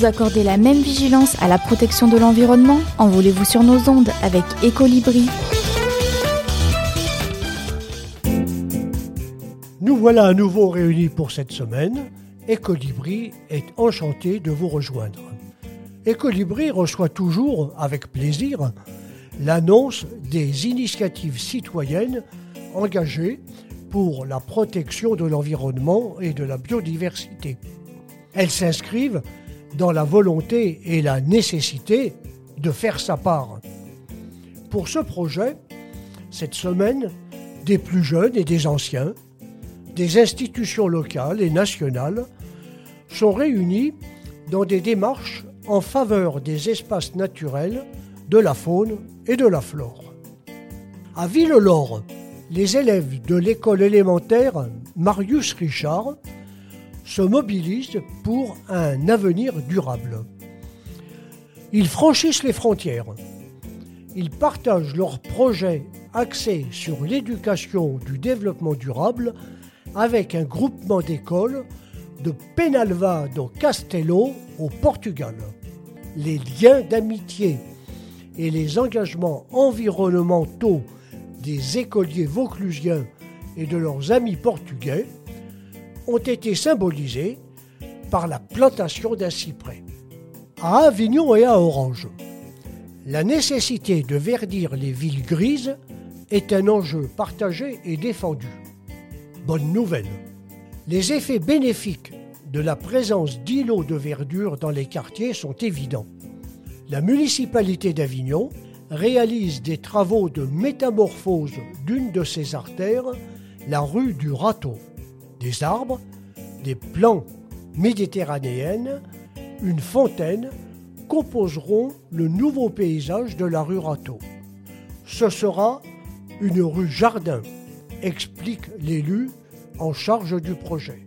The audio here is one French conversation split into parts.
Vous accordez la même vigilance à la protection de l'environnement? Envolez-vous sur nos ondes avec Ecolibri. Nous voilà à nouveau réunis pour cette semaine. Ecolibri est enchanté de vous rejoindre. Ecolibri reçoit toujours, avec plaisir, l'annonce des initiatives citoyennes engagées pour la protection de l'environnement et de la biodiversité. Elles s'inscrivent dans la volonté et la nécessité de faire sa part. Pour ce projet, cette semaine, des plus jeunes et des anciens, des institutions locales et nationales sont réunis dans des démarches en faveur des espaces naturels, de la faune et de la flore. À Villelaure, les élèves de l'école élémentaire Marius Richard se mobilisent pour un avenir durable. Ils franchissent les frontières. Ils partagent leurs projets axés sur l'éducation du développement durable avec un groupement d'écoles de Penalva do Castelo au Portugal. Les liens d'amitié et les engagements environnementaux des écoliers vauclusiens et de leurs amis portugais ont été symbolisés par la plantation d'un cyprès. À Avignon et à Orange, la nécessité de verdir les villes grises est un enjeu partagé et défendu. Bonne nouvelle, les effets bénéfiques de la présence d'îlots de verdure dans les quartiers sont évidents. La municipalité d'Avignon réalise des travaux de métamorphose d'une de ses artères, la rue du Râteau. Des arbres, des plants méditerranéennes, une fontaine composeront le nouveau paysage de la rue Râteau. Ce sera une rue jardin, explique l'élu en charge du projet.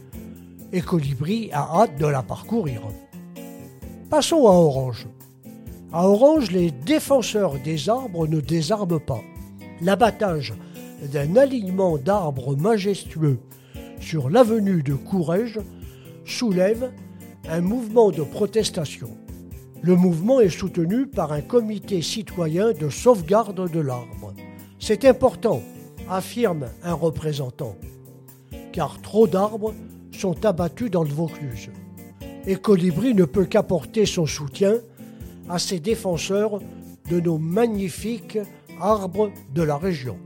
Ecolibri a hâte de la parcourir. Passons à Orange. À Orange, les défenseurs des arbres ne désarment pas. L'abattage d'un alignement d'arbres majestueux sur l'avenue de Courrèges soulève un mouvement de protestation. Le mouvement est soutenu par un comité citoyen de sauvegarde de l'arbre. C'est important, affirme un représentant, car trop d'arbres sont abattus dans le Vaucluse. Ecolibri ne peut qu'apporter son soutien à ces défenseurs de nos magnifiques arbres de la région.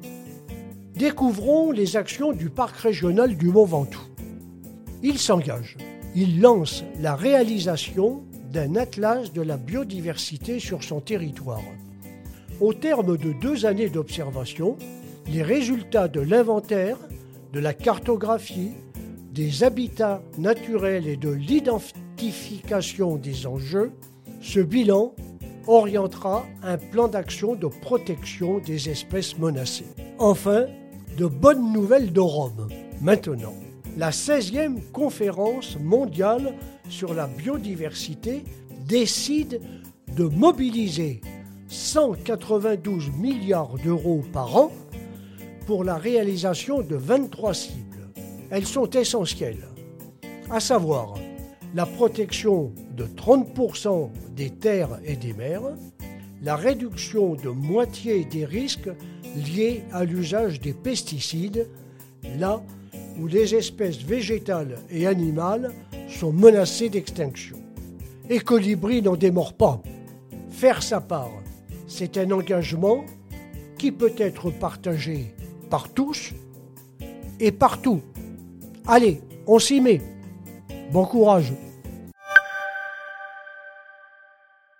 Découvrons les actions du parc régional du Mont Ventoux. Il s'engage. Il lance la réalisation d'un atlas de la biodiversité sur son territoire. Au terme de 2 années d'observation, les résultats de l'inventaire, de la cartographie, des habitats naturels et de l'identification des enjeux, ce bilan orientera un plan d'action de protection des espèces menacées. Enfin, de bonnes nouvelles de Rome. Maintenant, la 16e conférence mondiale sur la biodiversité décide de mobiliser 192 milliards d'euros par an pour la réalisation de 23 cibles. Elles sont essentielles, à savoir la protection de 30% des terres et des mers, la réduction de moitié des risques liés à l'usage des pesticides, là où les espèces végétales et animales sont menacées d'extinction. Ecolibri n'en démord pas. Faire sa part, c'est un engagement qui peut être partagé par tous et partout. Allez, on s'y met. Bon courage.